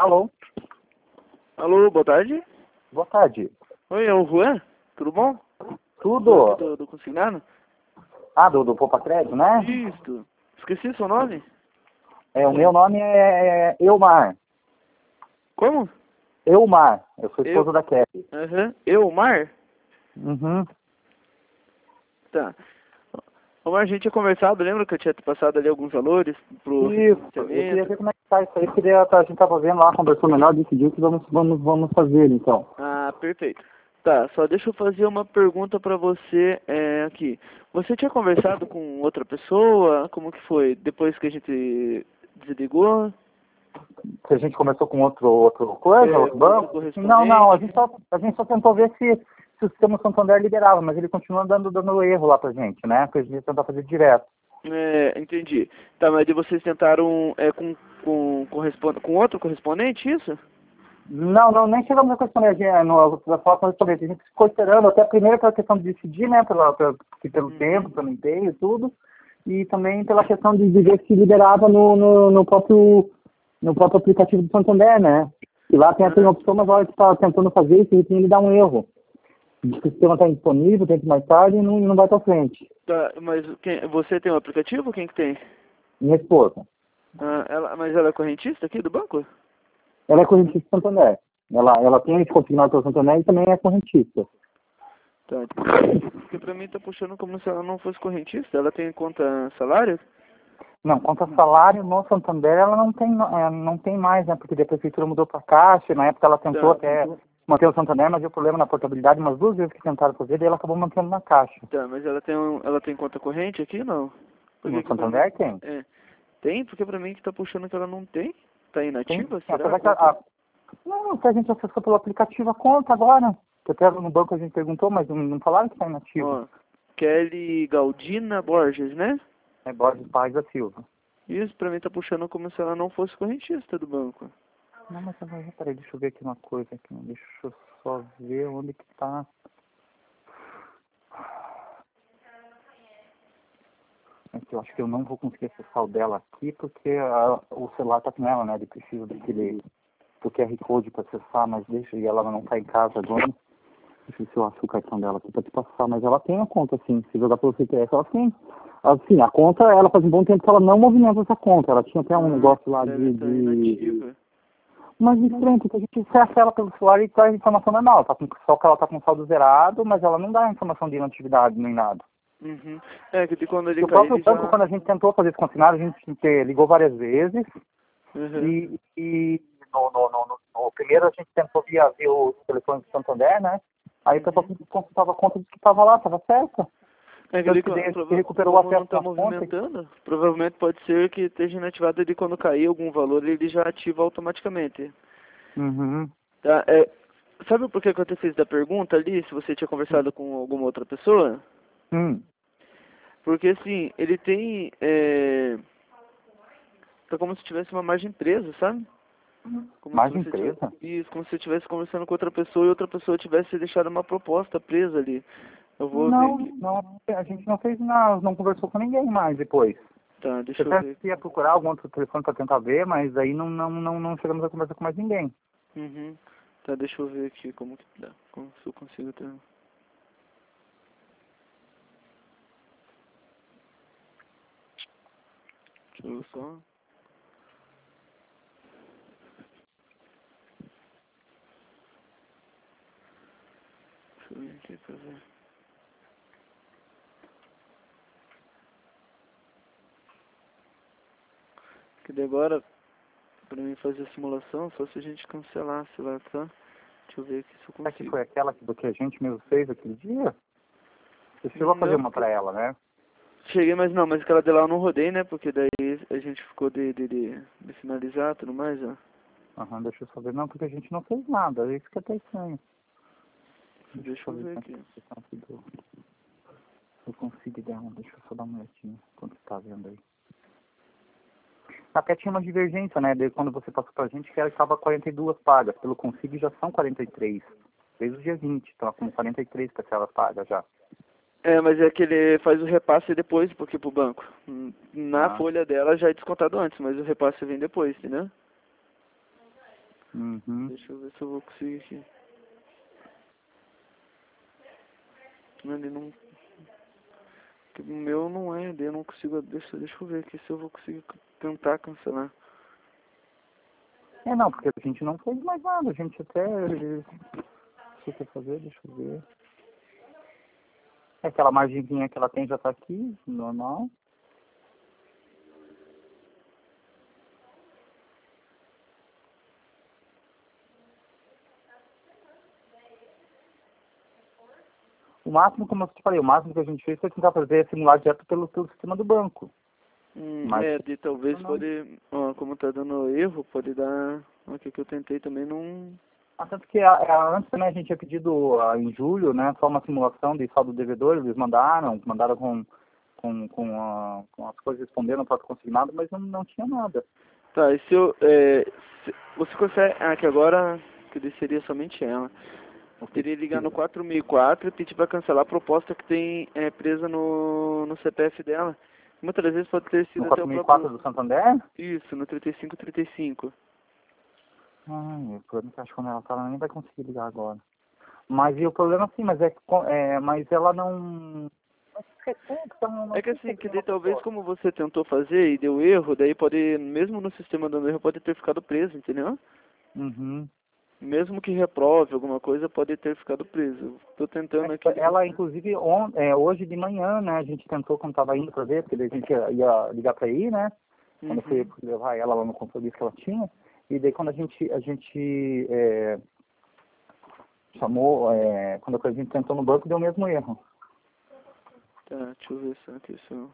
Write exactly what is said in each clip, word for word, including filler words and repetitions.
Alô? Alô, boa tarde. Boa tarde. Oi, é o Juan? Tudo bom? Tudo? Do, do consignado? Ah, do, do Poupa Crédito, né? Isso. Esqueci seu nome? É, o meu nome é Eumar. Como? Eumar. Eu sou esposo Eu. da Kelly. Aham. Eu, Mar? Uhum. Tá. Omar, a gente tinha conversado, lembra que eu tinha passado ali alguns valores pro Isso. Eu refinanciamento? queria ver como é que tá isso aí. Eu queria, a gente tava vendo lá, conversou melhor, decidiu que vamos, vamos, vamos fazer, então. Ah, perfeito. Tá, só deixa eu fazer uma pergunta pra você é, aqui. Você tinha conversado com outra pessoa? Como que foi? Depois que a gente desligou? Se a gente começou com outro, outro coisa, É, outro com outro banco? correspondente? Não, não, a gente só, a gente só tentou ver se, se o sistema Santander liberava, mas ele continua dando, dando erro lá pra gente, né? Porque a gente ia tentar fazer direto. É, entendi. Tá, mas e vocês tentaram é, com, com, correspond... com outro correspondente, isso? Não, não, nem chegamos a correspondente, no, na foto correspondente. A gente ficou esperando até primeiro pela questão de decidir, né, pela, pela, pelo Uhum. tempo, pelo empenho e tudo, e também pela questão de, de ver se liberava no, no, no, próprio, no próprio aplicativo do Santander, né? E lá tem, tem a opção, mas a hora que está tentando fazer isso, ele dá um erro. Diz que o sistema está indisponível, tem que ir mais tarde e não, não vai para frente. Tá, mas quem, você tem um aplicativo? Quem que tem? Minha esposa. Ah, ela, mas ela é correntista aqui do banco? Ela é correntista do Santander. Ela, ela tem esse consignado pelo Santander e também é correntista. Tá, porque pra mim tá puxando como se ela não fosse correntista. Ela tem conta salário? Não, quanto a salário no Santander, ela não tem, é, não tem mais, né? Porque a prefeitura mudou para Caixa, na época ela tentou Tá, até manter o Santander, mas deu problema na portabilidade, umas duas vezes que tentaram fazer, daí ela acabou mantendo na Caixa. tá, mas ela tem, um, ela tem conta corrente aqui, não? Porque No que pra mim... Santander tem? É, tem? Porque pra mim que tá puxando que ela não tem. Tá Tem, inativa, sim, será? apesar que a, a, não, que a gente acessou pelo aplicativo a conta agora, que até no banco a gente perguntou, mas não, não falaram que está inativo. Ó, Kelly Galdina Borges, né? É Borges Paz da Silva. Isso pra mim tá puxando como se ela não fosse correntista do banco. Não, mas eu vou- peraí, deixa eu ver aqui uma coisa aqui, deixa eu só ver onde que tá. É que eu acho que eu não vou conseguir acessar o dela aqui, porque a, o celular tá com ela, né? Ele precisa daquele do Q R Code para acessar, mas deixa, e ela não tá em casa agora. Deixa eu ver se eu acho o cartão dela aqui pra te passar, mas ela tem a conta, sim. Se jogar pelo C P F, ela tem. Assim, a conta, ela faz um bom tempo que ela não movimenta essa conta. Ela tinha até um Ah, negócio lá deve de... estar de... inativa. Mas estranho, porque a gente acessa ela pelo celular e traz informação normal. Tá com, só que ela tá com saldo zerado, mas ela não dá informação de inatividade nem nada. Uhum. É, que de quando ele E o cair, próprio ele banco, já... quando a gente tentou fazer esse consignado, a gente te- ligou várias vezes. Uhum. E, e no, no, no, no, no primeiro a gente tentou via, via o telefone do Santander, né? Aí o pessoal que consultava a conta disse que estava lá, estava certa. É que Tanto ele, que daí prova- ele recuperou o como não acesso está na conta. movimentando, provavelmente pode ser que esteja inativado ele quando cair algum valor, ele já ativa automaticamente. Uhum. Tá? É, sabe por que que eu te fiz da pergunta ali, se você tinha conversado com alguma outra pessoa? Hum. Porque assim, ele tem... É, tá como se tivesse uma margem presa, sabe? Como se Mais você tivesse, empresa? isso, como se você estivesse conversando com outra pessoa e outra pessoa tivesse deixado uma proposta presa ali. Eu vou ver Não, aqui. não, a gente não fez nada, não conversou com ninguém mais depois. Tá, Eu deixa eu ver. até ia procurar algum outro telefone para tentar ver, mas aí não, não, não, não chegamos a conversar com mais ninguém. Uhum. Tá, deixa eu ver aqui como que dá. Como se eu consigo ter. Deixa eu ver só. Deixa eu ver aqui pra ver. Que daí agora, pra mim fazer a simulação, só se a gente cancelasse lá, tá? Deixa eu ver aqui se eu Será que consigo. foi aquela que, do que a gente mesmo fez aquele dia? Você chegou a fazer Não, uma para ela, né? cheguei, mas não, mas aquela de lá eu não rodei, né? Porque daí a gente ficou de, de, de, de finalizar e tudo mais, ó. Aham, deixa eu só ver. Não, porque a gente não fez nada, é isso que é até estranho. Deixa eu Deixa só eu ver ver quanto aqui. que tá aqui do... Eu consigo dar uma, deixa eu só dar uma olhadinha, quanto você tá vendo aí. Até tinha uma divergência, né? Daí quando você passou pra gente que ela estava quarenta e duas pagas. Pelo Consigo já são quarenta e três. Desde o dia vinte, então como quarenta e três parcelas pagas já. É, mas é que ele faz o repasse depois, porque pro banco. Hum, Na Ah, folha dela já é descontado antes, mas o repasse vem depois, entendeu? Uhum. Deixa eu ver se eu vou conseguir aqui. Não, ele não... O meu não é, daí eu não consigo... Deixa, deixa eu ver aqui se eu vou conseguir tentar cancelar. É, não, porque a gente não fez mais nada. A gente até... Se você fazer, deixa eu ver. É aquela margenzinha que ela tem já tá aqui, normal. O máximo, como eu te falei, o máximo que a gente fez foi tentar fazer simular direto pelo, pelo sistema do banco. Hum, Mas é, de talvez não. pode... Ó, como tá dando erro, pode dar... Aqui que eu tentei também não... Ah, tanto que a, a, antes também a gente tinha pedido ah, em julho, né, só uma simulação de saldo devedor, eles mandaram, mandaram com, com, com, a, com as coisas respondendo o próprio consignado, mas não, não tinha nada. Tá, e se eu... É, se, você consegue... Ah, que agora... Que desceria somente ela. O que Teria que ligar no precisa. quatro mil e quatro e pedir para cancelar a proposta que tem é, presa no, no C P F dela. Muitas vezes pode ter sido No até o quatro mil e quatro próprio... do Santander? Isso, no trinta e cinco trinta e cinco. Ai, o problema é que eu acho que quando ela tá, ela nem vai conseguir ligar agora. Mas e o problema sim, mas é, que co- é mas ela não... Então, não É que sei se assim, é que uma daí talvez proposta. como você tentou fazer e deu erro, daí pode, mesmo no sistema dando erro, pode ter ficado preso, entendeu? Uhum. Mesmo que reprove alguma coisa, pode ter ficado preso. Tô tentando aqui... Ela, inclusive, on, é, hoje de manhã, né, a gente tentou quando estava indo para ver, porque daí a gente ia, ia ligar para ir, né, quando eu fui Uhum. levar ela lá no compromisso que ela tinha, e daí quando a gente, a gente é, chamou, é, quando a gente tentou no banco, deu o mesmo erro. Tá, deixa eu ver só aqui só.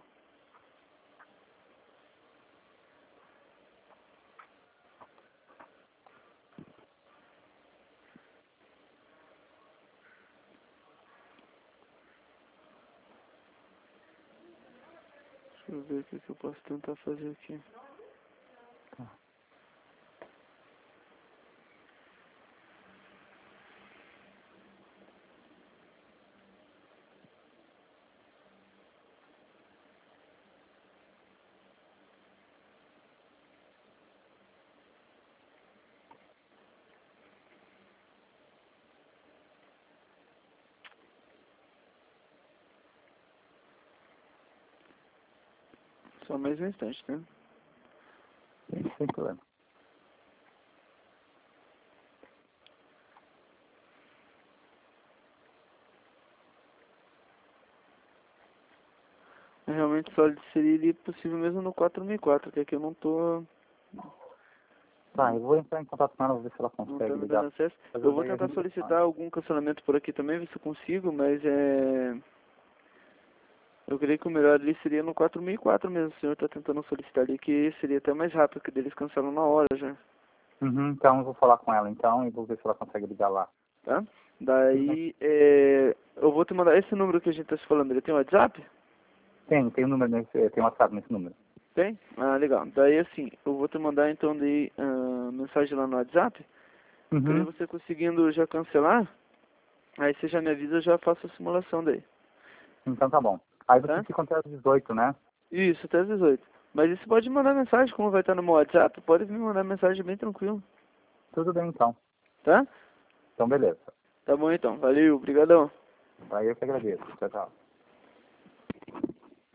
Deixa eu ver o que que eu posso tentar fazer aqui. Só mais um instante, tá? Sem, sem problema. Realmente só seria ele possível mesmo no quatro mil e quatro, que aqui eu não tô... Tá, eu vou entrar em contato com ela, vou ver se ela Não tá consegue me ligar. dando acesso. Mas Eu vou daí a tentar gente faz. solicitar algum cancelamento por aqui também, ver se eu consigo, mas é... Eu creio que o melhor ali seria no quatro mil e quatro mesmo. O senhor tá tentando solicitar ali, que seria até mais rápido, que deles cancelam na hora já, Uhum, então eu vou falar com ela então e vou ver se ela consegue ligar lá. tá? Daí, é... eu vou te mandar esse número que a gente tá se falando. Ele tem WhatsApp? Tem, tem um número nesse, tem um WhatsApp nesse número. Tem? Ah, legal. Daí assim, eu vou te mandar então daí uh, mensagem lá no WhatsApp. Daí Uhum. você conseguindo já cancelar, aí você já me avisa, eu já faço a simulação daí, Então tá bom. Aí você tá? fica até às dezoito, né? Isso, até as dezoito. Mas você pode mandar mensagem, como vai estar no meu WhatsApp, pode me mandar mensagem bem tranquilo, Tudo bem então. tá? Então beleza. Tá bom então, valeu, obrigadão. Aí eu que agradeço. Tchau, tchau.